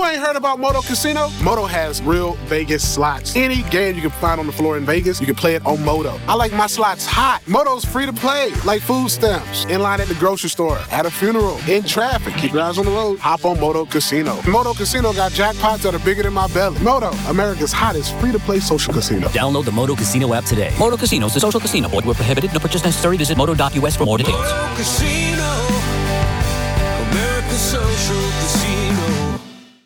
ain't heard about Moto Casino? Moto has real Vegas slots. Any game you can find on the floor in Vegas, you can play it on Moto. I like my slots hot. Moto's free to play, like food stamps. In line at the grocery store, at a funeral, in traffic. Keep your eyes on the road. Hop on Moto Casino. Moto Casino got jackpots that are bigger than my belly. Moto, America's hottest free-to-play social casino. Download the Moto Casino app today. Moto Casino is a social casino. Void where prohibited. No purchase necessary. Visit moto.us for more details. Moto Casino, America's social casino.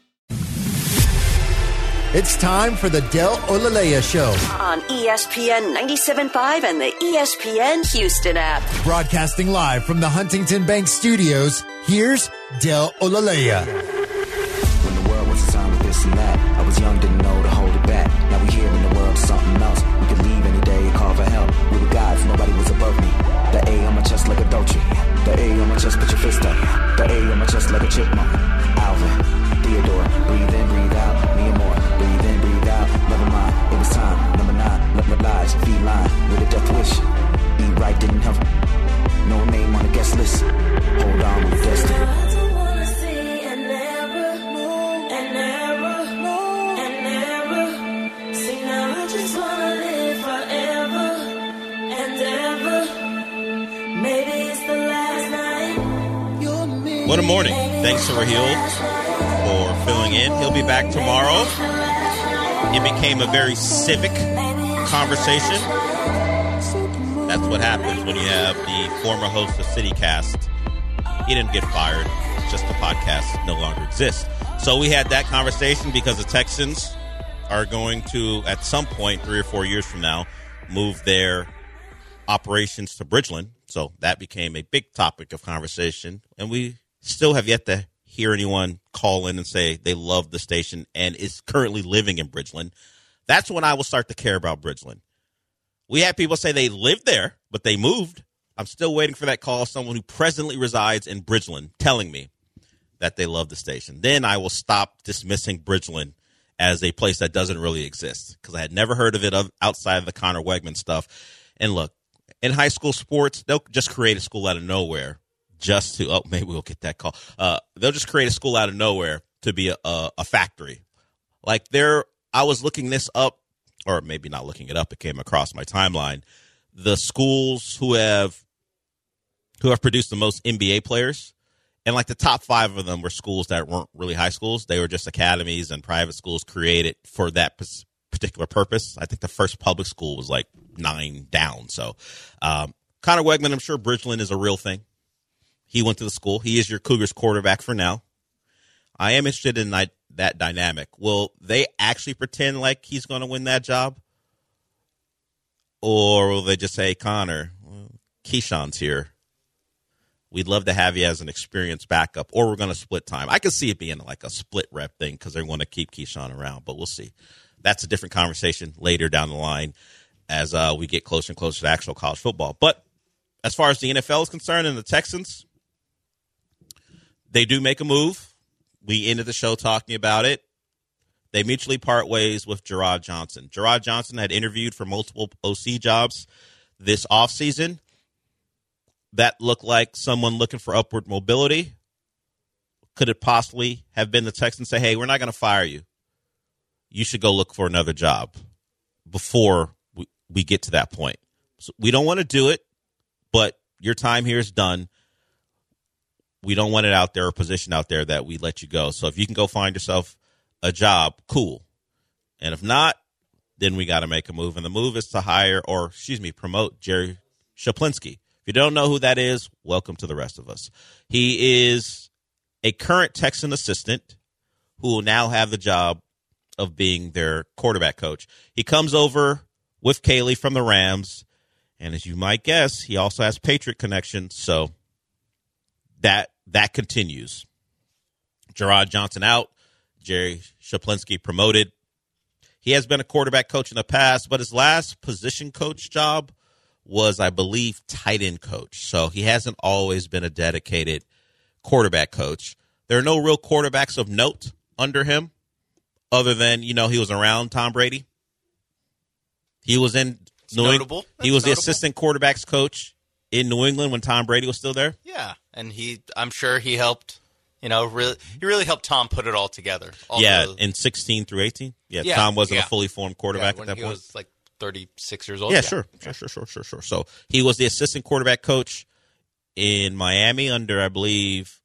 It's time for the Del Olaleya Show on ESPN 97.5 and the ESPN Houston app. Broadcasting live from the Huntington Bank Studios, here's Del Olaleya. When the world was designed with this and that, I was young, didn't know to hold it back. Now we here in the world, something else. We could leave any day and call for help. We were gods, nobody was above me. The A on my chest like a Dolce. The A on my chest, put your fist up. The A on my chest like a chipmunk. Alvin, Theodore, breathe in, breathe out, me and more. Breathe in, breathe out, never mind, it was time. Number 9, let my lies, feline, with a death wish. Eat right, didn't have no name on the guest list. Hold on with destiny. What a morning. Thanks to Raheel for filling in. He'll be back tomorrow. It became a very civic conversation. That's what happens when you have the former host of CityCast. He didn't get fired. It's just the podcast no longer exists. So we had that conversation because the Texans are going to, at some point, 3 or 4 years from now, move their operations to Bridgeland. So that became a big topic of conversation. And we still have yet to hear anyone call in and say they love the station and is currently living in Bridgeland. That's when I will start to care about Bridgeland. We had people say they lived there, but they moved. I'm still waiting for that call, someone who presently resides in Bridgeland telling me that they love the station. Then I will stop dismissing Bridgeland as a place that doesn't really exist because I had never heard of it outside of the Connor Wegman stuff. And look, in high school sports, they'll just create a school out of nowhere just to, maybe we'll get that call. They'll just create a school out of nowhere to be a factory. Like I was looking this up, or maybe not looking it up, it came across my timeline. The schools who have produced the most NBA players, and like the top 5 of them were schools that weren't really high schools. They were just academies and private schools created for that particular purpose. I think the first public school was like 9 down. So Connor Wegman, I'm sure Bridgeland is a real thing. He went to the school. He is your Cougars quarterback for now. I am interested in that dynamic. Will they actually pretend like he's going to win that job? Or will they just say, Connor, Keyshawn's here. We'd love to have you as an experienced backup, or we're going to split time. I could see it being like a split rep thing because they want to keep Keyshawn around, but we'll see. That's a different conversation later down the line as we get closer and closer to actual college football. But as far as the NFL is concerned and the Texans, they do make a move. We ended the show talking about it. They mutually part ways with Gerard Johnson. Gerard Johnson had interviewed for multiple OC jobs this offseason. That looked like someone looking for upward mobility. Could it possibly have been the Texans say, hey, we're not going to fire you. You should go look for another job before we get to that point. So we don't want to do it, but your time here is done. We don't want it out there, a position out there that we let you go. So if you can go find yourself a job, cool. And if not, then we got to make a move. And the move is to promote Jerry Shaplinski. If you don't know who that is, welcome to the rest of us. He is a current Texan assistant who will now have the job of being their quarterback coach. He comes over with Kaylee from the Rams, and as you might guess, he also has Patriot connections, so that continues. Gerard Johnson out, Jerry Shaplinski promoted. He has been a quarterback coach in the past, but his last position coach job was, I believe, tight end coach. So he hasn't always been a dedicated quarterback coach. There are no real quarterbacks of note under him other than, he was around Tom Brady. He was in New England. He was the assistant quarterbacks coach in New England when Tom Brady was still there. Yeah, and I'm sure he helped, You know, he really helped Tom put it all together. In 16 through 18. Yeah, Tom wasn't a fully formed quarterback at that point. He was like 36 years old. Yeah, sure. So he was the assistant quarterback coach in Miami under, I believe,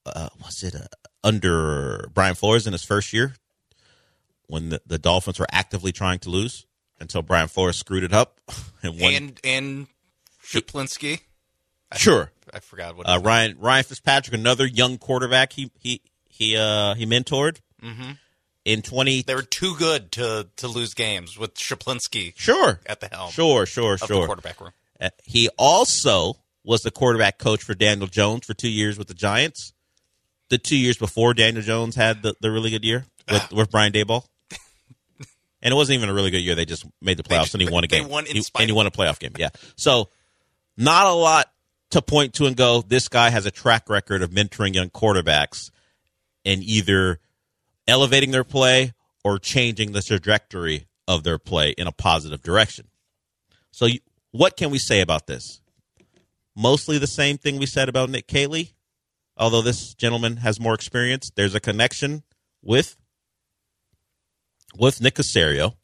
under Brian Flores in his first year when the Dolphins were actively trying to lose until Brian Flores screwed it up and won. And Shiplinski. Sure. I forgot what Ryan Fitzpatrick, another young quarterback he mentored. Mm-hmm. In 20, they were too good to lose games with Shiplinski. Sure, at the helm. Sure. Of the quarterback room. He also was the quarterback coach for Daniel Jones for 2 years with the Giants. The 2 years before Daniel Jones had the really good year with Brian Daboll. And it wasn't even a really good year. They just made the playoffs and he won a game. He won a playoff game. Yeah. So not a lot to point to and go, this guy has a track record of mentoring young quarterbacks and either elevating their play or changing the trajectory of their play in a positive direction. So what can we say about this? Mostly the same thing we said about Nick Caley, although this gentleman has more experience. There's a connection with Nick Caserio,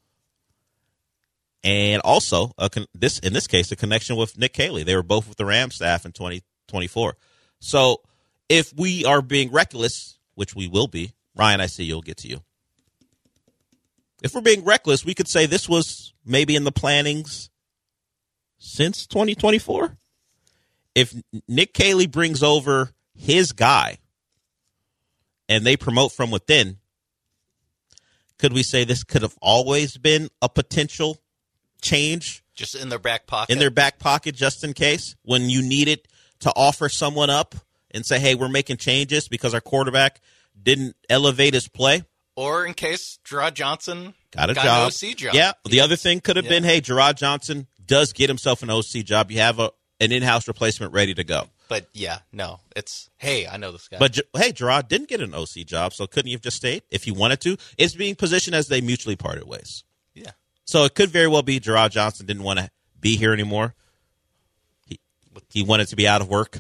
and also in this case a connection with Nick Caley. They were both with the Rams staff in 2024. So if we are being reckless, which we will be, Ryan, I see you'll get to you. If we're being reckless, we could say this was maybe in the plannings since 2024. If Nick Caley brings over his guy and they promote from within, could we say this could have always been a potential change? Just in their back pocket? In their back pocket, just in case, when you needed to offer someone up and say, hey, we're making changes because our quarterback didn't elevate his play. Or in case Gerard Johnson got an OC job. Yeah, the other thing could have been, hey, Gerard Johnson does get himself an OC job. You have an in-house replacement ready to go. But, it's, hey, I know this guy. But, hey, Gerard didn't get an OC job, so couldn't he have just stayed if he wanted to? It's being positioned as they mutually parted ways. Yeah. So it could very well be Gerard Johnson didn't want to be here anymore. He wanted to be out of work.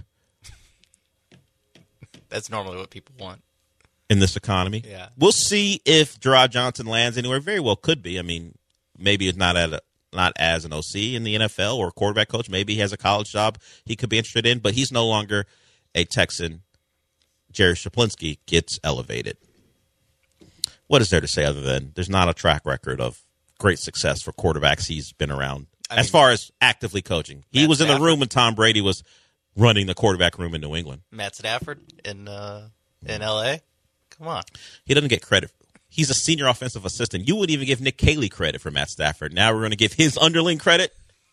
That's normally what people want. In this economy. Yeah. We'll see if Gerard Johnson lands anywhere. Very well could be. I mean, maybe it's not as an OC in the NFL or quarterback coach. Maybe he has a college job he could be interested in, but he's no longer a Texan. Jerry Shiplinski gets elevated. What is there to say other than there's not a track record of great success for quarterbacks he's been around as far as actively coaching? He was in the room when Tom Brady was running the quarterback room in New England. Matt Stafford in L.A.? Come on. He doesn't get credit. He's a senior offensive assistant. You wouldn't even give Nick Caley credit for Matt Stafford. Now we're going to give his underling credit.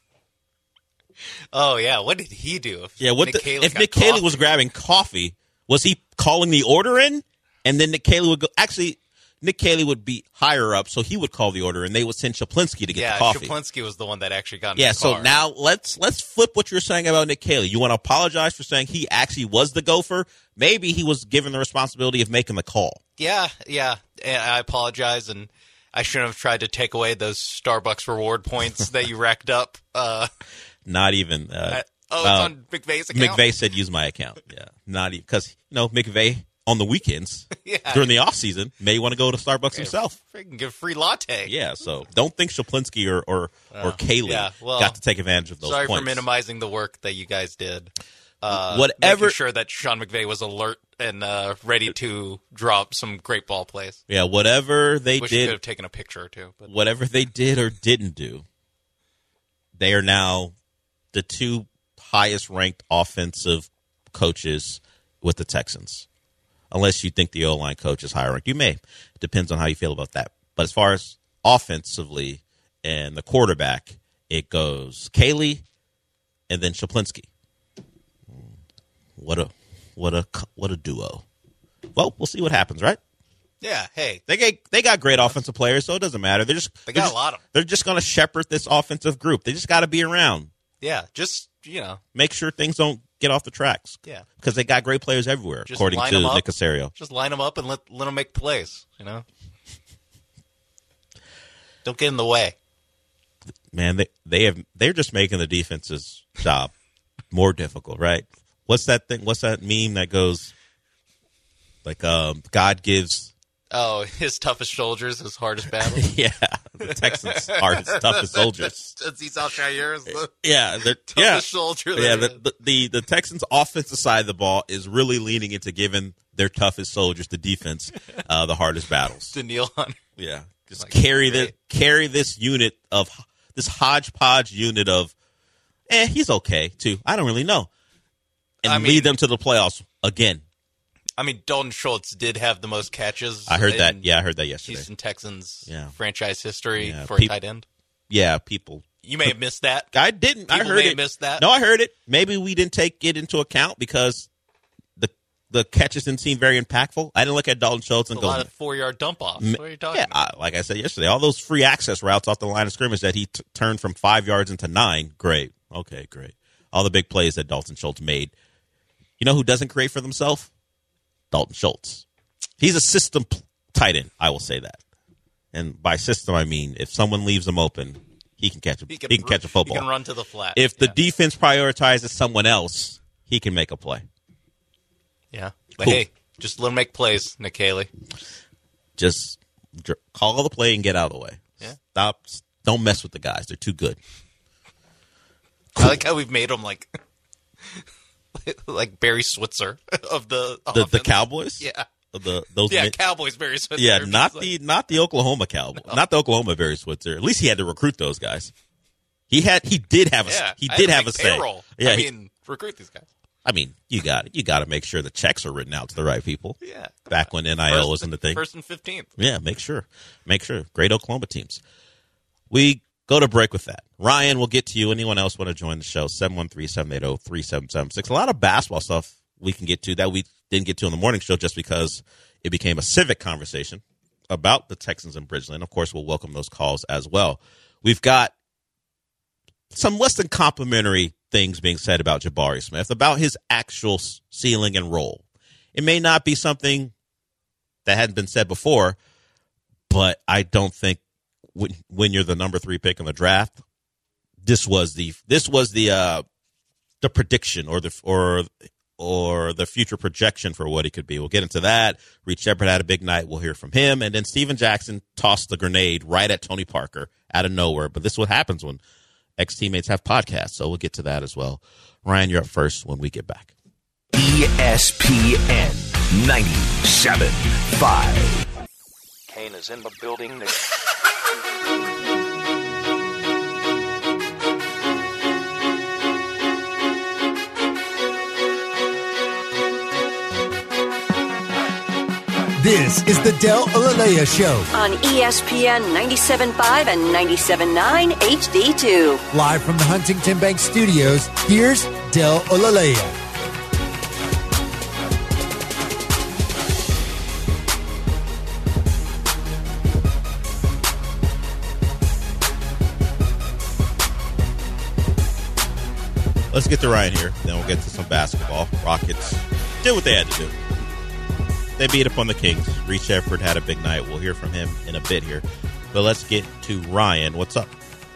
Oh, yeah. What did he do? If Nick Caley was grabbing coffee, was he calling the order in? And then Nick Caley would go. Actually, Nick Caley would be higher up, so he would call the order, and they would send Shiplinski to get the coffee. Yeah, Shiplinski was the one that actually got in the car. So now let's flip what you're saying about Nick Caley. You want to apologize for saying he actually was the gopher? Maybe he was given the responsibility of making the call. Yeah. And I apologize, and I shouldn't have tried to take away those Starbucks reward points that you racked up. Not even. It's on McVay's account? McVay said use my account. Yeah. Not even. Because, McVay on the weekends during the offseason may want to go to Starbucks himself. Freaking get a free latte. Yeah, so don't think Shiplinski or Caley got to take advantage of those points. Sorry for minimizing the work that you guys did. Making sure that Sean McVay was alert and ready to drop some great ball plays. Yeah, whatever they Wish did. you could have taken a picture or two. But. Whatever they did or didn't do, they are now the two highest ranked offensive coaches with the Texans. Unless you think the O-line coach is higher ranked. You may. It depends on how you feel about that. But as far as offensively and the quarterback, it goes Caley and then Shiplinski. What a duo. Well, we'll see what happens, right? Yeah, hey. They got great offensive players, so it doesn't matter. They got a lot of them. They're just going to shepherd this offensive group. They just got to be around. Yeah, just, make sure things don't get off the tracks. Yeah. Because they got great players everywhere, according to Nick Caserio. Just line them up and let them make plays, Don't get in the way. Man, they're just making the defense's job more difficult, right? What's that thing? What's that meme that goes, Like God gives. Oh, his toughest soldiers, his hardest battle. Yeah, the Texans are his toughest soldiers. Azeez Al-Shaair is the toughest soldier. Yeah, the Texans' offensive side of the ball is really leaning into giving their toughest soldiers, the defense, the hardest battles. Danielle Hunter. Yeah, just carry this unit of this hodgepodge unit of, he's okay too. I don't really know, and lead them to the playoffs again. I mean, Dalton Schultz did have the most catches. I heard that. Yeah, I heard that yesterday. Houston Texans franchise history for a tight end. Yeah, people. You may have missed that. I didn't. People I heard may it. have missed that. No, I heard it. Maybe we didn't take it into account because the catches didn't seem very impactful. I didn't look at Dalton Schultz and go, a lot of 4-yard dump-offs. What are you talking about? Like I said yesterday, all those free access routes off the line of scrimmage that he turned from 5 yards into 9, great. Okay, great. All the big plays that Dalton Schultz made. You know who doesn't create for themselves? Dalton Schultz. He's a system tight end, I will say that. And by system, I mean if someone leaves him open, he can catch a football. He can run to the flat. If the defense prioritizes someone else, he can make a play. Yeah. But hey, just let him make plays, Nick Haley. Just call the play and get out of the way. Yeah. Stop. Don't mess with the guys. They're too good. I like how we've made him like Barry Switzer of the Cowboys. Yeah. Cowboys Barry Switzer. Yeah, not the Oklahoma Cowboys, not the Oklahoma Barry Switzer. At least he had to recruit those guys. He did have a say. Yeah, recruit these guys. I mean, you got to make sure the checks are written out to the right people. Yeah. Back when NIL wasn't the thing. First and 15th. Yeah, make sure. Great Oklahoma teams. We go to break with that. Ryan, we'll get to you. Anyone else want to join the show? 713-780-3776. A lot of basketball stuff we can get to that we didn't get to on the morning show just because it became a civic conversation about the Texans and Bridgeland. Of course, we'll welcome those calls as well. We've got some less than complimentary things being said about Jabari Smith, about his actual ceiling and role. It may not be something that hadn't been said before, but I don't think when you're the number 3 pick in the draft, this was the prediction or the future projection for what he could be. We'll get into that. Reed Sheppard had a big night. We'll hear from him. And then Steven Jackson tossed the grenade right at Tony Parker out of nowhere. But this is what happens when ex-teammates have podcasts. So we'll get to that as well. Ryan, you're up first when we get back. ESPN 97.5. Kane is in the building. This is the Del Olaleya Show. On ESPN 97.5 and 97.9 HD2. Live from the Huntington Bank Studios, here's Del Olaleya. Let's get to Ryan here. Then we'll get to some basketball. Rockets did what they had to do. They beat up on the Kings. Reed Sheppard had a big night. We'll hear from him in a bit here. But let's get to Ryan. What's up?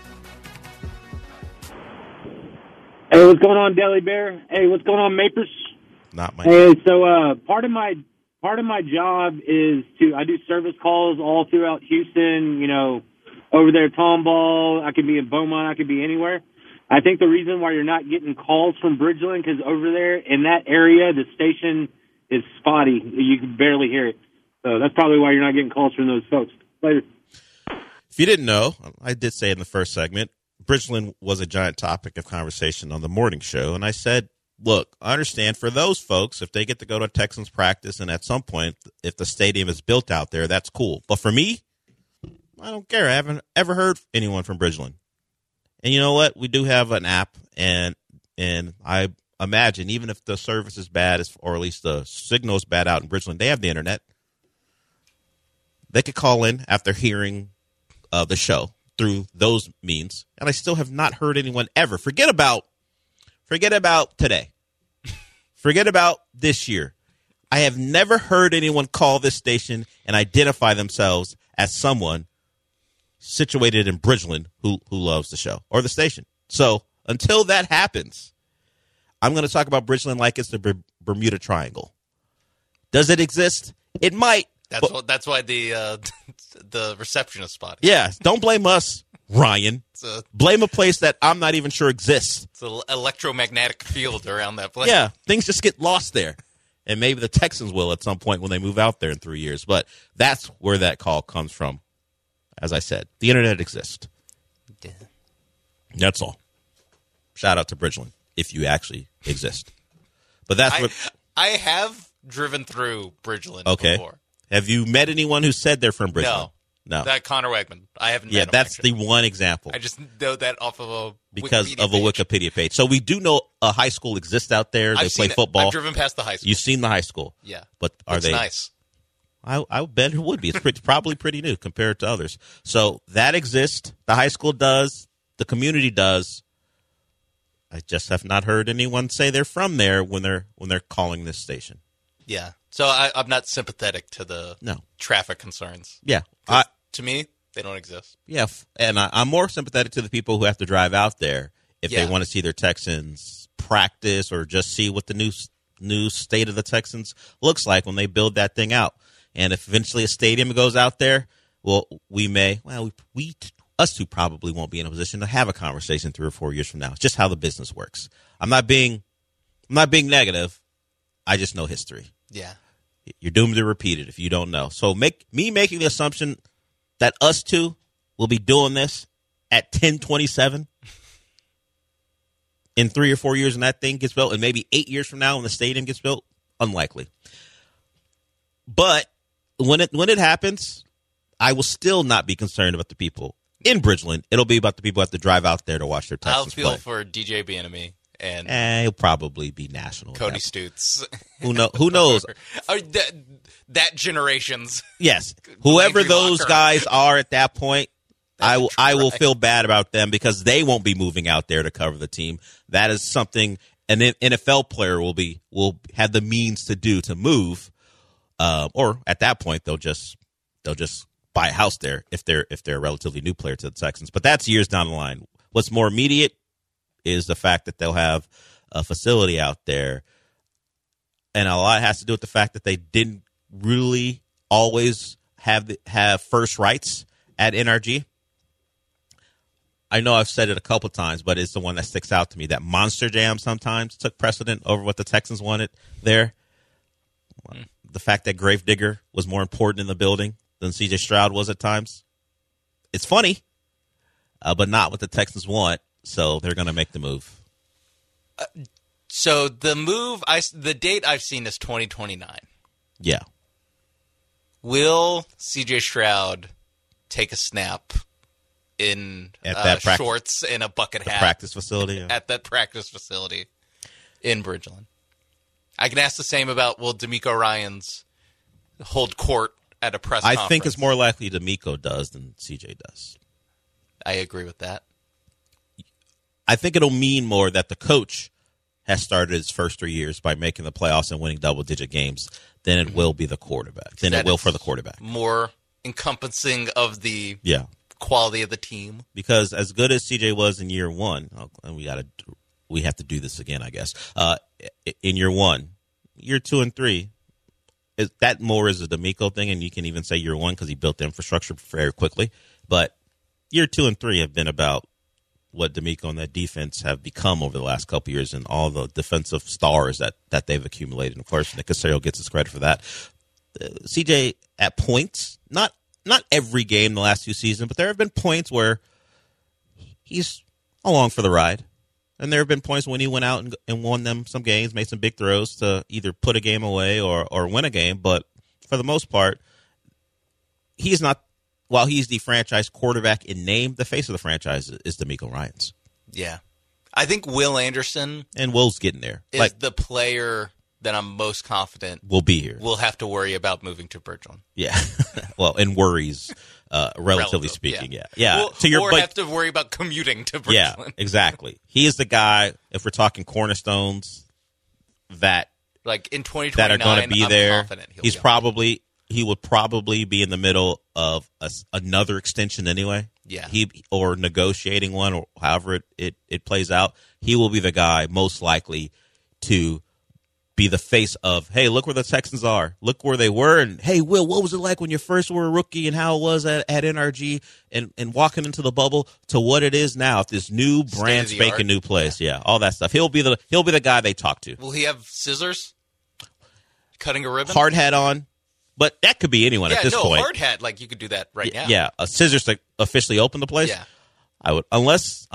Hey, what's going on, Deli Bear? Hey, what's going on, Mapers? Not my. Hey, so part of my job is I do service calls all throughout Houston. You know, over there, Tomball. I could be in Beaumont. I could be anywhere. I think the reason why you're not getting calls from Bridgeland because over there in that area, the station is spotty. You can barely hear it. So that's probably why you're not getting calls from those folks. Later. If you didn't know, I did say in the first segment, Bridgeland was a giant topic of conversation on the morning show. And I said, look, I understand for those folks, if they get to go to Texans practice and at some point, if the stadium is built out there, that's cool. But for me, I don't care. I haven't ever heard anyone from Bridgeland. And you know what? We do have an app, and I imagine even if the service is bad, or at least the signal is bad out in Bridgeland, they have the internet. They could call in after hearing the show through those means, and I still have not heard anyone ever. Forget about today. Forget about this year. I have never heard anyone call this station and identify themselves as someone situated in Bridgeland who loves the show or the station. So until that happens, I'm going to talk about Bridgeland like it's the Bermuda Triangle. Does it exist? It might. That's why the receptionist spot. Yeah, don't blame us, Ryan. Blame a place that I'm not even sure exists. It's an electromagnetic field around that place. Yeah, things just get lost there. And maybe the Texans will at some point when they move out there in 3 years. But that's where that call comes from. As I said, the internet exists. Yeah. That's all. Shout out to Bridgeland, if you actually exist. But that's what I have driven through Bridgeland before. Have you met anyone who said they're from Bridgeland? No. That Connor Wegman. I haven't met him. Yeah, that's the one example. I just know that off of a Wikipedia page. So we do know a high school exists out there. They play football. I've driven past the high school. You've seen the high school. Yeah. But are they nice? I bet it would be. It's probably pretty new compared to others. So that exists. The high school does. The community does. I just have not heard anyone say they're from there when they're calling this station. Yeah. So I'm not sympathetic to the traffic concerns. Yeah. To me, they don't exist. Yeah. And I'm more sympathetic to the people who have to drive out there if they want to see their Texans practice or just see what the new state of the Texans looks like when they build that thing out. And if eventually a stadium goes out there, well, us two probably won't be in a position to have a conversation 3 or 4 years from now. It's just how the business works. I'm not being negative. I just know history. Yeah. You're doomed to repeat it if you don't know. So making the assumption that us two will be doing this at 10:27 in 3 or 4 years when that thing gets built, and maybe 8 years from now when the stadium gets built, unlikely. But when it happens, I will still not be concerned about the people in Bridgeland. It'll be about the people who have to drive out there to watch their Texans play. I'll feel for DJ Bieniemy and he'll probably be national. Cody Stutes. Who knows? That generation's. Yes. Whoever those guys are at that point, I will feel bad about them because they won't be moving out there to cover the team. That is something an NFL player will have the means to move. Or at that point they'll just buy a house there if they're a relatively new player to the Texans. But that's years down the line. What's more immediate is the fact that they'll have a facility out there, and a lot has to do with the fact that they didn't really always have first rights at NRG. I know I've said it a couple times, but it's the one that sticks out to me. That Monster Jam sometimes took precedent over what the Texans wanted there. The fact that Gravedigger was more important in the building than C.J. Stroud was at times. It's funny, but not what the Texans want, so they're going to make the move. So the date I've seen is 2029. Yeah. Will C.J. Stroud take a snap in shorts and a bucket hat? Practice facility? Yeah. At that practice facility in Bridgeland. I can ask the same about, will D'Amico Ryans hold court at a press conference? I think it's more likely D'Amico does than CJ does. I agree with that. I think it'll mean more that the coach has started his first 3 years by making the playoffs and winning double-digit games than it will be the quarterback. Than it will for the quarterback. More encompassing of the quality of the team. Because as good as CJ was in year one, and we have to do this again, I guess. In year one, year 2 and 3, that more is a D'Amico thing, and you can even say year one because he built the infrastructure very quickly. But year 2 and 3 have been about what D'Amico and that defense have become over the last couple of years, and all the defensive stars that they've accumulated. And of course, Nick Caserio gets his credit for that. CJ at points, not every game in the last 2 seasons, but there have been points where he's along for the ride. And there have been points when he went out and won them some games, made some big throws to either put a game away or win a game. But for the most part, he's not, while he's the franchise quarterback in name, the face of the franchise is D'Amico Ryans. Yeah. I think Will Anderson. And Will's getting there. Is the player that I'm most confident will be here. We'll have to worry about moving to Bridgeland. Yeah. Well, and worries. Relatively speaking, yeah. Well, to your or have to worry about commuting to Bridgeland. Yeah, exactly. He is the guy, if we're talking cornerstones, that like in 2029, that are going to be there. Confident he would probably be in the middle of another extension anyway. Yeah, or negotiating one, or however it plays out. He will be the guy most likely to be the face of, hey, look where the Texans are. Look where they were. And, hey, Will, what was it like when you first were a rookie and how it was at NRG and walking into the bubble to what it is now at this new brand spanking new place? Yeah, all that stuff. He'll be the guy they talk to. Will he have scissors? Cutting a ribbon? Hard hat on. But that could be anyone at this point. Hard hat, like you could do that right now. Yeah, a scissors to officially open the place? Yeah. I would, unless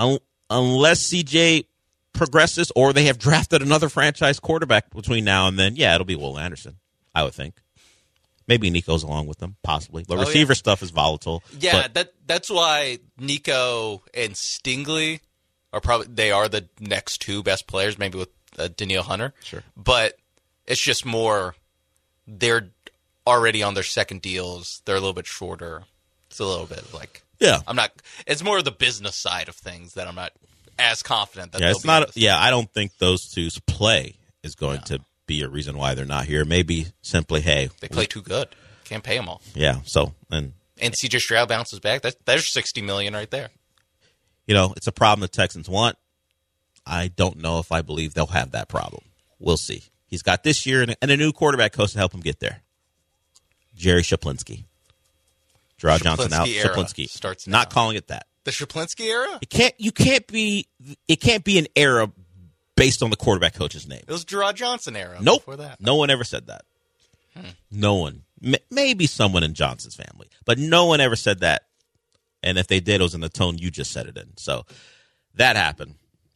CJ progresses or they have drafted another franchise quarterback between now and then, it'll be Will Anderson, I would think. Maybe Nico's along with them, possibly. But receiver stuff is volatile. Yeah, that's why Nico and Stingley are the next two best players, maybe with Danielle Hunter. Sure. But it's just more, they're already on their second deals. They're a little bit shorter. It's a little bit like, it's more of the business side of things that I'm not as confident that it's not. I don't think those two's play is going to be a reason why they're not here. Maybe simply, hey, they play too good. Can't pay them all. Yeah. So and CJ Stroud bounces back. There's $60 million right there. It's a problem the Texans want. I don't know if I believe they'll have that problem. We'll see. He's got this year and a new quarterback coach to help him get there. Jerry Shaplinsky. Gerard Johnson out. Shaplinsky starts now. Not calling it that. The Shaplinsky era? It can't be an era based on the quarterback coach's name. It was Gerard Johnson era. Nope. Before that. No one ever said that. No one. Maybe someone in Johnson's family, but no one ever said that. And if they did, it was in the tone you just said it in. So that happened.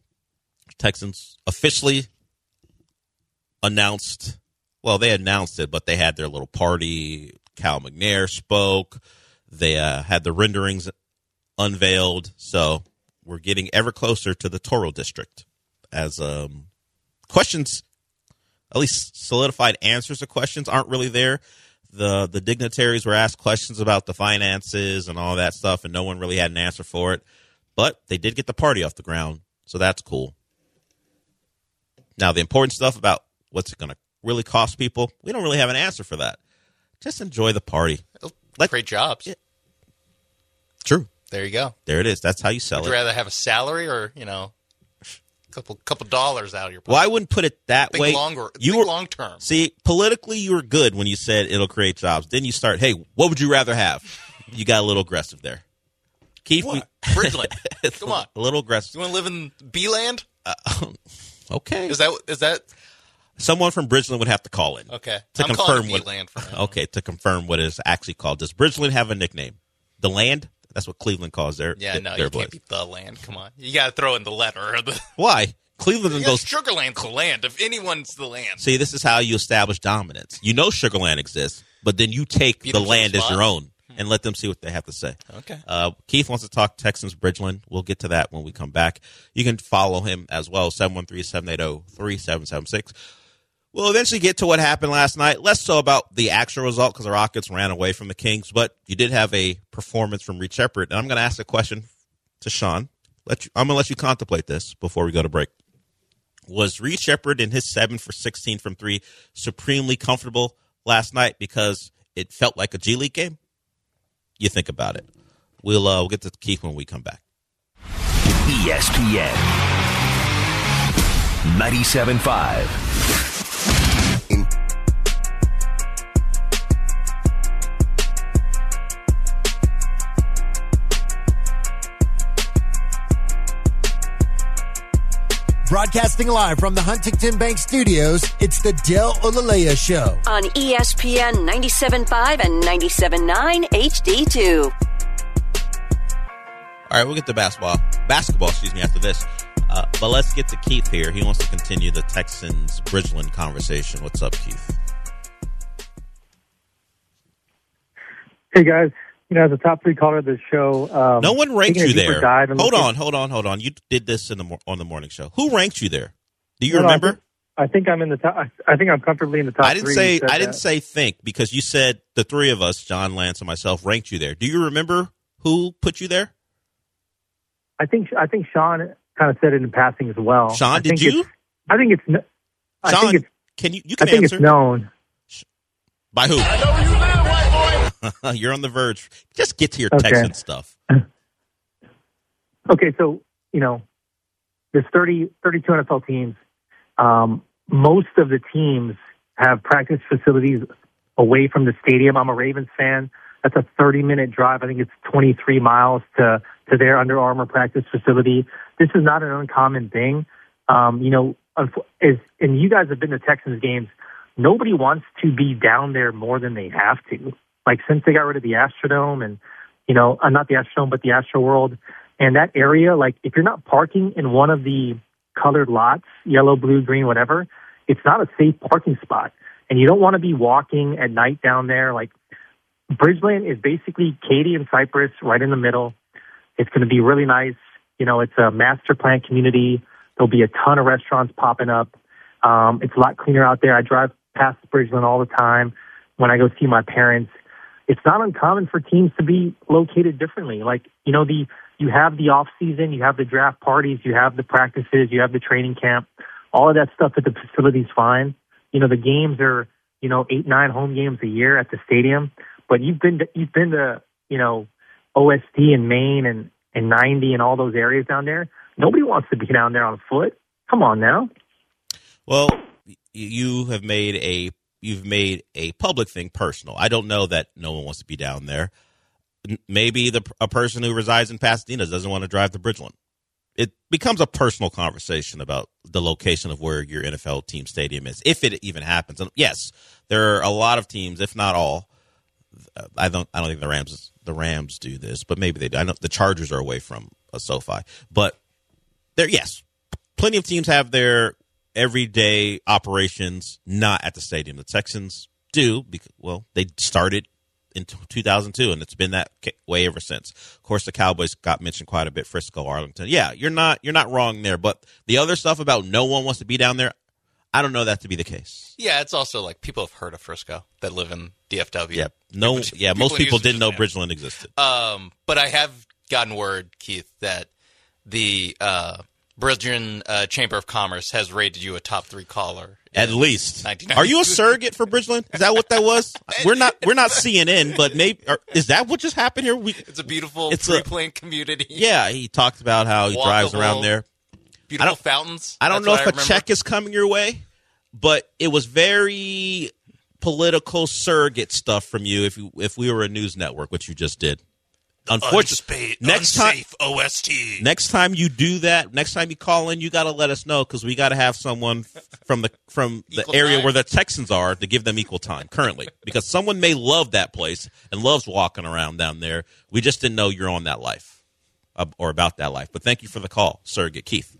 Texans officially announced. Well, they announced it, but they had their little party. Cal McNair spoke. They had the renderings unveiled, so we're getting ever closer to the Toro District as questions, at least solidified answers to questions, aren't really there. The dignitaries were asked questions about the finances and all that stuff, and no one really had an answer for it. But they did get the party off the ground, so that's cool. Now, the important stuff about what's it going to really cost people, we don't really have an answer for that. Just enjoy the party. Create jobs. Yeah. True. There you go. There it is. That's how you sell it. Would you rather have a salary or, a couple dollars out of your pocket? Well, I wouldn't put it that way. Long term. See, politically, you were good when you said it'll create jobs. Then you start, hey, what would you rather have? You got a little aggressive there. Keith, Bridgeland. Come on. A little aggressive. You want to live in B-land? Okay. Is that? Someone from Bridgeland would have to call in. Okay. I'm calling it B-land for now. Okay, to confirm what it is actually called. Does Bridgeland have a nickname? The Land? That's what Cleveland calls their you can't be the Land. Come on. You got to throw in the letter. Why? Cleveland goes... Sugarland's the land. If anyone's the land. See, this is how you establish dominance. You know Sugarland exists, but then you take the land as your own and let them see what they have to say. Okay. Keith wants to talk Texans Bridgeland. We'll get to that when we come back. You can follow him as well, 713-780-3776. We'll eventually get to what happened last night. Less so about the actual result because the Rockets ran away from the Kings, but you did have a performance from Reed Sheppard. And I'm going to ask a question to Sean. I'm going to let you contemplate this before we go to break. Was Reed Sheppard in his 7 for 16 from 3 supremely comfortable last night because it felt like a G League game? You think about it. We'll get to Keith when we come back. ESPN 97.5. Broadcasting live from the Huntington Bank Studios, it's the Del Olaleya Show. On ESPN 97.5 and 97.9 HD2. All right, we'll get to basketball, after this. But let's get to Keith here. He wants to continue the Texans Bridgeland conversation. What's up, Keith? Hey, guys. As a top 3 caller of the show, no one ranked you there. Hold on. You did this on the morning show. Who ranked you there? Do you remember? I think I'm in the top. I think I'm comfortably in the top. I didn't say think because you said the three of us, John, Lance, and myself, ranked you there. Do you remember who put you there? I think Sean kind of said it in passing as well. Sean, did you? I think it's. Sean, can you can answer? I think it's known. By who? I know where you live, white boy. You're on the verge. Just get to your Texan stuff. Okay, so, there's 32 NFL teams. most of the teams have practice facilities away from the stadium. I'm a Ravens fan. That's a 30-minute drive. I think it's 23 miles to their Under Armour practice facility. This is not an uncommon thing. And you guys have been to Texans games. Nobody wants to be down there more than they have to. Like, since they got rid of the Astrodome and, not the Astrodome, but the Astro World, and that area, like, if you're not parking in one of the colored lots, yellow, blue, green, whatever, it's not a safe parking spot. And you don't want to be walking at night down there. Like, Bridgeland is basically Katy and Cypress right in the middle. It's going to be really nice. It's a master plan community. There'll be a ton of restaurants popping up. It's a lot cleaner out there. I drive past Bridgeland all the time when I go see my parents. It's not uncommon for teams to be located differently. Like, you have the off season, you have the draft parties, you have the practices, you have the training camp. All of that stuff at the facility's fine. The games are, 8-9 home games a year at the stadium. But you've been to OSD and Maine and 90 and all those areas down there. Nobody wants to be down there on foot. Come on now. Well, you've made a public thing personal. I don't know that no one wants to be down there. Maybe a person who resides in Pasadena doesn't want to drive to Bridgeland. It becomes a personal conversation about the location of where your NFL team stadium is, if it even happens. And yes, there are a lot of teams, if not all. I don't think the Rams do this, but maybe they do. I know the Chargers are away from a SoFi, but plenty of teams have their everyday operations not at the stadium. The Texans do because, they started in 2002, and it's been that way ever since. Of course, the Cowboys got mentioned quite a bit. Frisco, Arlington. Yeah, you're not wrong there. But the other stuff about no one wants to be down there, I don't know that to be the case. Yeah, it's also like people have heard of Frisco that live in DFW. Yeah, most people didn't know Bridgeland existed. But I have gotten word, Keith, that the Bridgeland Chamber of Commerce has rated you a top 3 caller. At least. Are you a surrogate for Bridgeland? Is that what that was? We're not CNN, but maybe is that what just happened here? It's a beautiful three-plane community. Yeah, he talked about how he drives around there. Beautiful fountains. I don't know if a check is coming your way, but it was very political surrogate stuff from you if we were a news network, which you just did. Unfortunately, unsafe OST. Next time you do that, next time you call in, you got to let us know because we got to have someone from the area where the Texans are to give them equal time currently because someone may love that place and loves walking around down there. We just didn't know you're on that life or about that life. But thank you for the call, Surrogate Keith.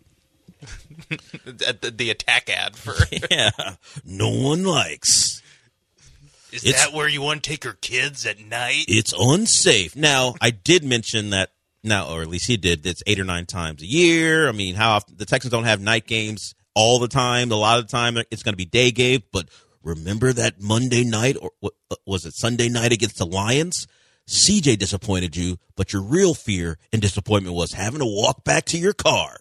the attack ad for no one likes. Is that where you want to take your kids at night? It's unsafe. Now, I did mention that or at least he did, it's 8 or 9 times a year. I mean, how often the Texans don't have night games all the time. A lot of the time it's going to be day game. But remember that Monday night, or was it Sunday night against the Lions? CJ disappointed you, but your real fear and disappointment was having to walk back to your car.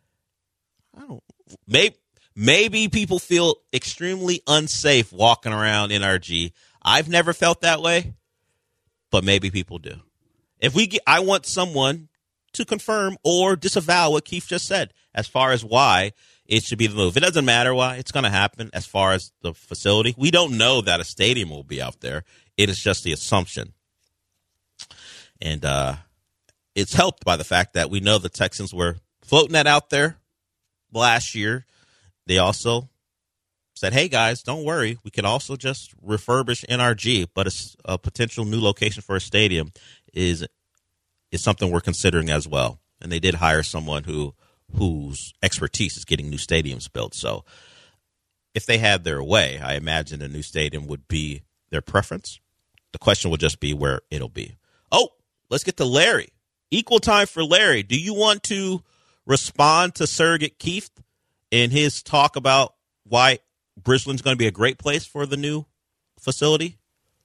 Maybe people feel extremely unsafe walking around NRG. I've never felt that way, but maybe people do. I want someone to confirm or disavow what Keith just said as far as why it should be the move. It doesn't matter why. It's going to happen as far as the facility. We don't know that a stadium will be out there. It is just the assumption. And it's helped by the fact that we know the Texans were floating that out there last year. They also said, hey, guys, don't worry. We can also just refurbish NRG, but a potential new location for a stadium is something we're considering as well. And they did hire someone whose expertise is getting new stadiums built. So if they had their way, I imagine a new stadium would be their preference. The question will just be where it'll be. Oh, let's get to Larry. Equal time for Larry. Do you want to respond to Surrogate Keith in his talk about why Bridgeland's going to be a great place for the new facility?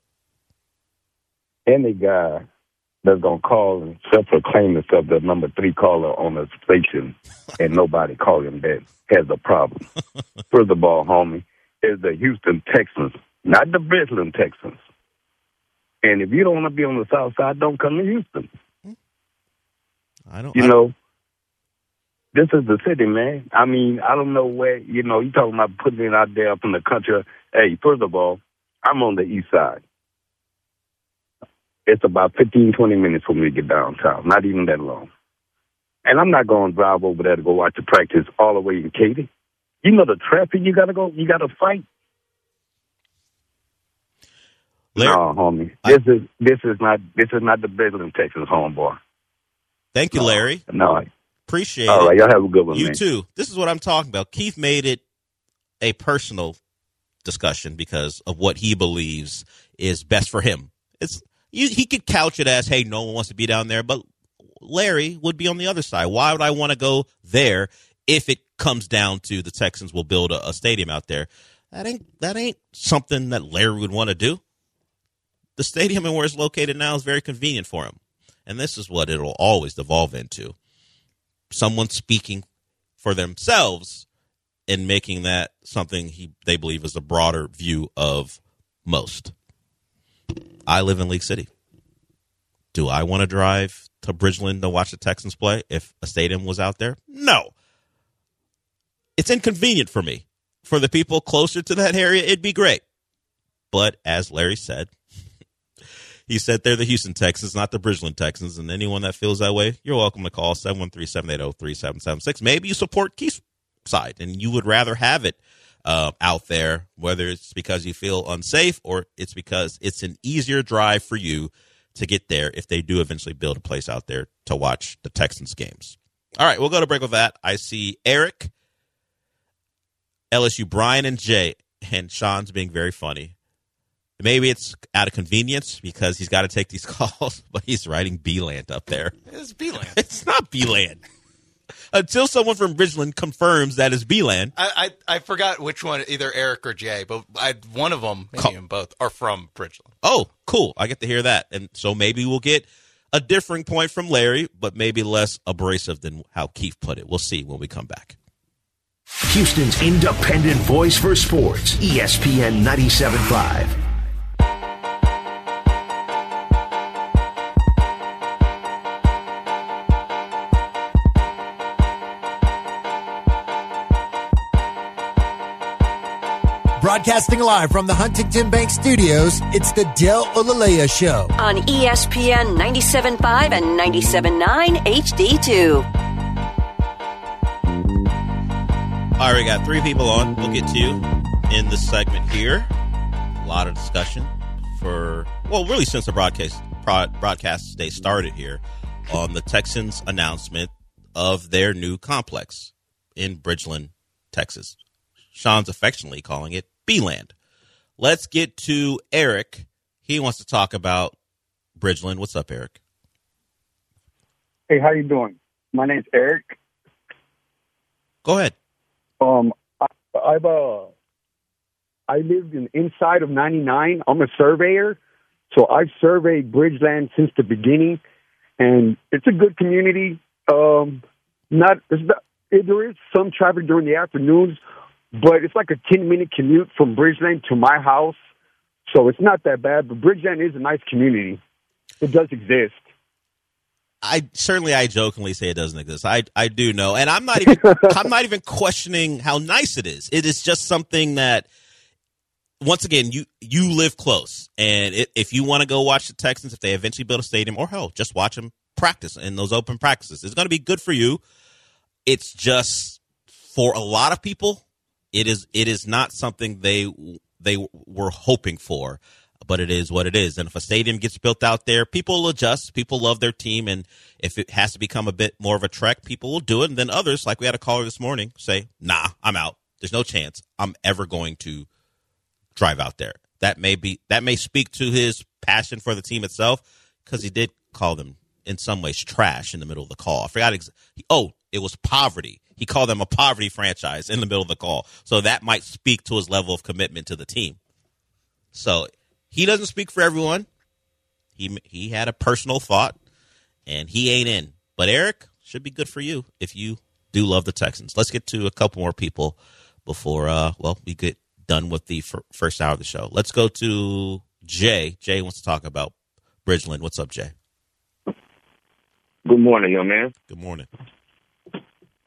Any guy that's going to call and self-proclaim himself the number 3 caller on the station and nobody call him that has a problem. First of all, homie, is the Houston Texans, not the Bridgeland Texans. And if you don't want to be on the south side, don't come to Houston. This is the city, man. I mean, I don't know where, you talking about putting it out there up in the country. Hey, first of all, I'm on the east side. It's about 15, 20 minutes for me to get downtown, not even that long. And I'm not going to drive over there to go watch the practice all the way in Katy. You know the traffic you got to go, you got to fight. Larry, no, homie. This is not the Bridgeland, Texas, homeboy. Thank you, Larry. No. Appreciate it. All right, y'all have a good one, You man. too. This is what I'm talking about. Keith made it a personal discussion because of what he believes is best for him. He could couch it as, hey, no one wants to be down there, but Larry would be on the other side. Why would I want to go there if it comes down to the Texans will build a stadium out there? That ain't something that Larry would want to do. The stadium and where it's located now is very convenient for him. And this is what it'll always devolve into. Someone speaking for themselves and making that something they believe is a broader view of most. I live in League City. Do I want to drive to Bridgeland to watch the Texans play if a stadium was out there? No. It's inconvenient for me. For the people closer to that area, it'd be great. But as Larry said, he said they're the Houston Texans, not the Bridgeland Texans. And anyone that feels that way, you're welcome to call 713-780-3776. Maybe you support Keith's side and you would rather have it out there, whether it's because you feel unsafe or it's because it's an easier drive for you to get there if they do eventually build a place out there to watch the Texans games. All right, we'll go to break with that. I see Eric, LSU, Brian, and Jay, and Sean's being very funny. Maybe it's out of convenience because he's got to take these calls, but he's writing B-Land up there. It's B-Land. It's not B-Land. Until someone from Bridgeland confirms that is B-Land. I forgot which one, either Eric or Jay, but one of them, maybe even both, are from Bridgeland. Oh, cool. I get to hear that. And so maybe we'll get a differing point from Larry, but maybe less abrasive than how Keith put it. We'll see when we come back. Houston's independent voice for sports, ESPN 97.5. Broadcasting live from the Huntington Bank Studios, it's the Del Olalea Show. On ESPN 97.5 and 97.9 HD2. All right, we got three people on. We'll get to you in this segment here. A lot of discussion really since the broadcast day started here on the Texans' announcement of their new complex in Bridgeland, Texas. Sean's affectionately calling it B-Land. Let's get to Eric. He wants to talk about Bridgeland. What's up, Eric? Hey, how you doing? My name's Eric. Go ahead. I lived inside of 99. I'm a surveyor, so I've surveyed Bridgeland since the beginning, and it's a good community. There is some traffic during the afternoons, but it's like a 10-minute commute from Bridgeland to my house, so it's not that bad. But Bridgeland is a nice community. It does exist. I jokingly say it doesn't exist. I do know, and I'm not even questioning how nice it is. It is just something that, once again, you live close, and if you want to go watch the Texans, if they eventually build a stadium, or hell, just watch them practice in those open practices, it's going to be good for you. It's just for a lot of people, it is not something they were hoping for. But it is what it is. And if a stadium gets built out there, people will adjust. People love their team. And if it has to become a bit more of a trek, people will do it. And then others, like we had a caller this morning, say, nah, I'm out. There's no chance I'm ever going to drive out there. That may speak to his passion for the team itself, because he did call them in some ways trash in the middle of the call. I forgot. It was poverty. He called them a poverty franchise in the middle of the call. So that might speak to his level of commitment to the team. So he doesn't speak for everyone. He had a personal thought, and he ain't in. But Eric, should be good for you if you do love the Texans. Let's get to a couple more people before we get done with the first hour of the show. Let's go to Jay. Jay wants to talk about Bridgeland. What's up, Jay? Good morning, young man. Good morning.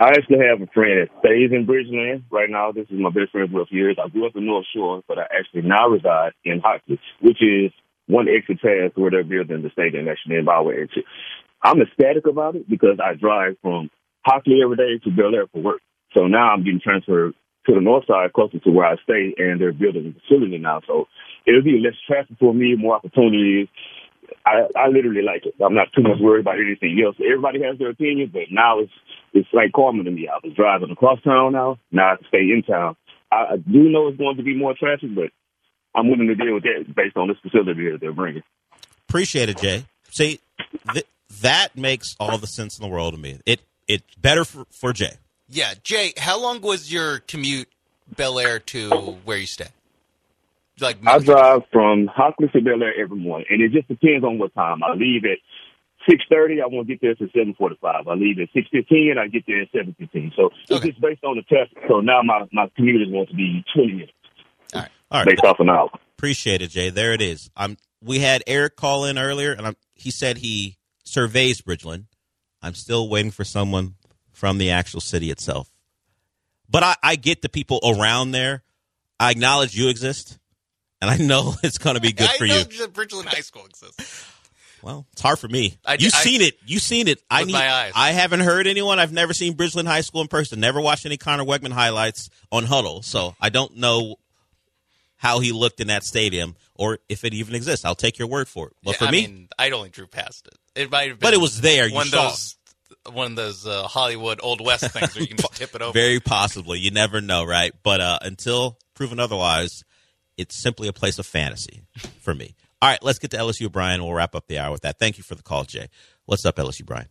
I actually have a friend that stays in Bridgeland right now. This is my best friend for a few years. I grew up in North Shore, but I actually now reside in Hockley, which is one exit past where they're building the stadium, actually in Byway exit. I'm ecstatic about it because I drive from Hockley every day to Bel Air for work. So now I'm getting transferred to the north side, closer to where I stay, and they're building a facility now. So it'll be less traffic for me, more opportunities. I literally like it. I'm not too much worried about anything else. Everybody has their opinion, but now it's like karma to me. I was driving across town now I have to stay in town. I do know it's going to be more traffic, but I'm willing to deal with that based on this facility that they're bringing. Appreciate it, Jay. See, that makes all the sense in the world to me. It's better for Jay. Yeah, Jay, how long was your commute Bel Air to where you stay? I drive from Hockley to Bel Air every morning, and it just depends on what time. I leave at 6:30. I won't get there till 7:45. I leave at 6:15. I get there at 7:15. So it's just based on the test. So now my commute is going to be 20 minutes. All right. Based off an hour. Appreciate it, Jay. There it is. We had Eric call in earlier, and he said he surveys Bridgeland. I'm still waiting for someone from the actual city itself. But I get the people around there. I acknowledge you exist. And I know it's going to be good for you. I know that Bridgeland High School exists. Well, it's hard for me. You've seen it. With my eyes. I haven't heard anyone. I've never seen Bridgeland High School in person. Never watched any Connor Wegman highlights on Huddle. So I don't know how he looked in that stadium or if it even exists. I'll take your word for it. But for me, I'd only drew past it. It might have been. But it was there. One of those Hollywood Old West things where you can just tip it over. Very possibly. You never know, right? But until proven otherwise, it's simply a place of fantasy for me. All right, let's get to LSU Brian. We'll wrap up the hour with that. Thank you for the call, Jay. What's up, LSU Brian?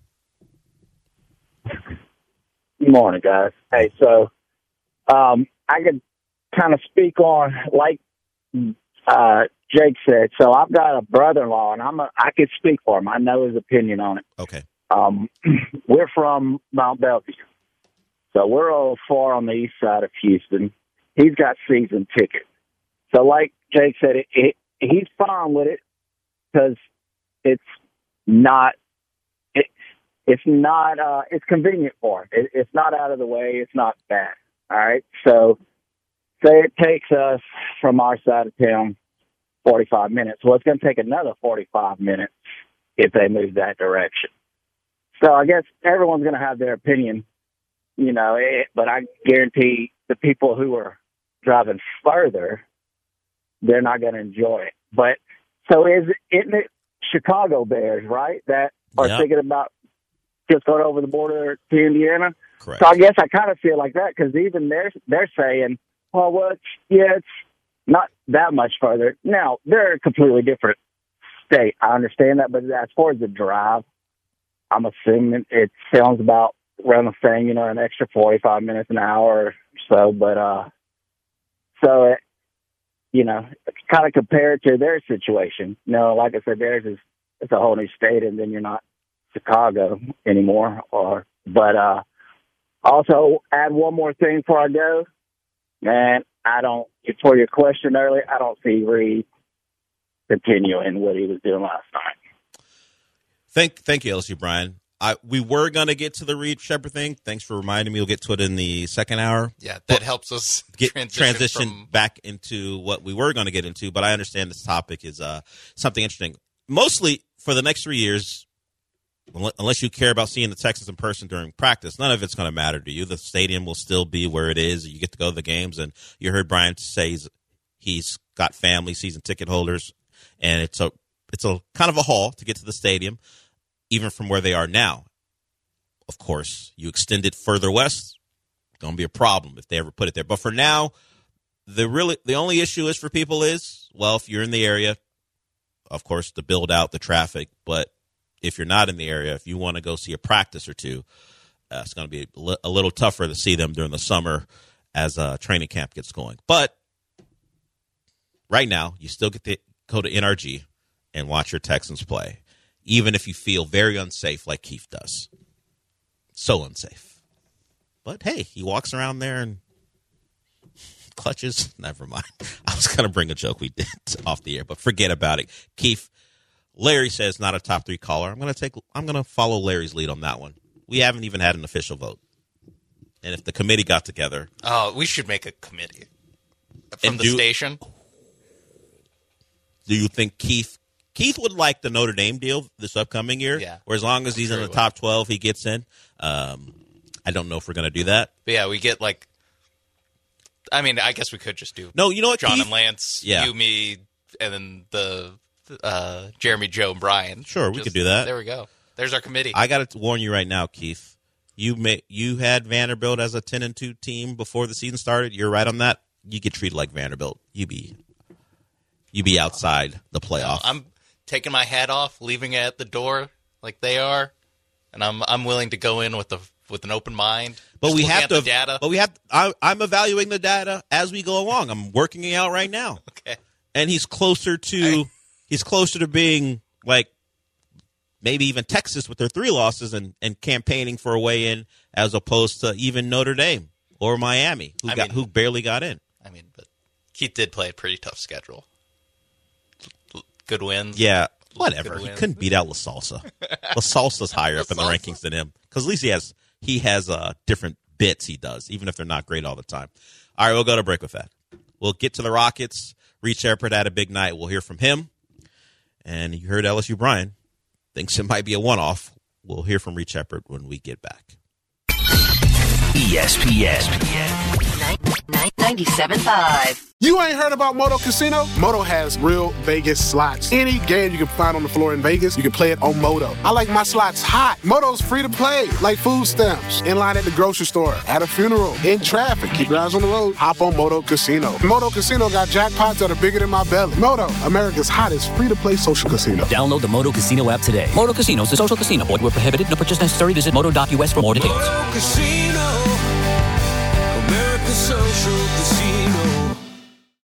Good morning, guys. Hey, so I could kind of speak on, like Jake said, so I've got a brother-in-law, and I could speak for him. I know his opinion on it. Okay. We're from Mount Bellevue, so we're all far on the east side of Houston. He's got season tickets. So like Jake said, he's fine with it because it's convenient for him. It's not out of the way. It's not bad. All right. So say it takes us from our side of town 45 minutes. Well, it's going to take another 45 minutes if they move that direction. So I guess everyone's going to have their opinion, but I guarantee the people who are driving further, they're not going to enjoy it. But so isn't it Chicago Bears, right, that are thinking about just going over the border to Indiana? Correct. So I guess I kind of feel like that because even they're saying, well, it's not that much further. Now, they're a completely different state. I understand that, but as far as the drive, I'm assuming it sounds about around the same, an extra 45 minutes, an hour or so. But kind of compared to their situation. Like I said, theirs it's a whole new state, and then you're not Chicago anymore. But also add one more thing before I go. And for your question earlier, I don't see Reed continuing what he was doing last night. Thank you, LSU Brian. We were going to get to the Reed Shepherd thing. Thanks for reminding me. We'll get to it in the second hour. Yeah, that helps us transition back into what we were going to get into. But I understand this topic is something interesting. Mostly for the next 3 years, unless you care about seeing the Texans in person during practice, none of it's going to matter to you. The stadium will still be where it is. You get to go to the games. And you heard Brian say he's got family, season ticket holders. And it's a kind of a haul to get to the stadium, even from where they are now. Of course, you extend it further west, going to be a problem if they ever put it there. But for now, the only issue is for people is, well, if you're in the area, of course, to build out the traffic. But if you're not in the area, if you want to go see a practice or two, it's going to be a little tougher to see them during the summer as training camp gets going. But right now, you still get to go to NRG and watch your Texans play, even if you feel very unsafe like Keith does. So unsafe. But, hey, he walks around there and clutches. Never mind. I was going to bring a joke we did off the air, but forget about it. Keith, Larry says not a top 3 caller. I'm going to follow Larry's lead on that one. We haven't even had an official vote. And if the committee got together. Oh, we should make a committee from the station. Do you think Keith would like the Notre Dame deal this upcoming year? Yeah. Or as long as he's in the top 12, he gets in. I don't know if we're going to do that. But yeah, we get like, I mean, I guess we could just do. No, you know what, John Keith? and Lance, you, me, and then the Jeremy, Joe, and Brian. Sure, we could do that. There we go. There's our committee. I got to warn you right now, Keith. You had Vanderbilt as a 10-2 team before the season started. You're right on that. You get treated like Vanderbilt. You be outside the playoff. I'm taking my hat off, leaving it at the door like they are, and I'm willing to go in with an open mind. But we have to. The data. But we have. I'm evaluating the data as we go along. I'm working it out right now. Okay. And he's closer to being like maybe even Texas with their 3 losses and campaigning for a way in, as opposed to even Notre Dame or Miami who barely got in. I mean, but Keith did play a pretty tough schedule. Good wins. Yeah, whatever. He couldn't beat out La Salsa. La Salsa's higher up in the rankings than him because at least he has different bits he does, even if they're not great all the time. All right, we'll go to break with that. We'll get to the Rockets. Reed Sheppard had a big night. We'll hear from him. And you heard LSU Brian thinks it might be a one-off. We'll hear from Reed Sheppard when we get back. ESPN 97.5. You ain't heard about Moto Casino? Moto has real Vegas slots. Any game you can find on the floor in Vegas, you can play it on Moto. I like my slots hot. Moto's free to play, like food stamps. In line at the grocery store, at a funeral, in traffic. Keep your eyes on the road. Hop on Moto Casino. Moto Casino got jackpots that are bigger than my belly. Moto, America's hottest free-to-play social casino. Download the Moto Casino app today. Moto Casino is a social casino. Void where prohibited. No purchase necessary. Visit moto.us for more details. Moto Casino, America's social casino.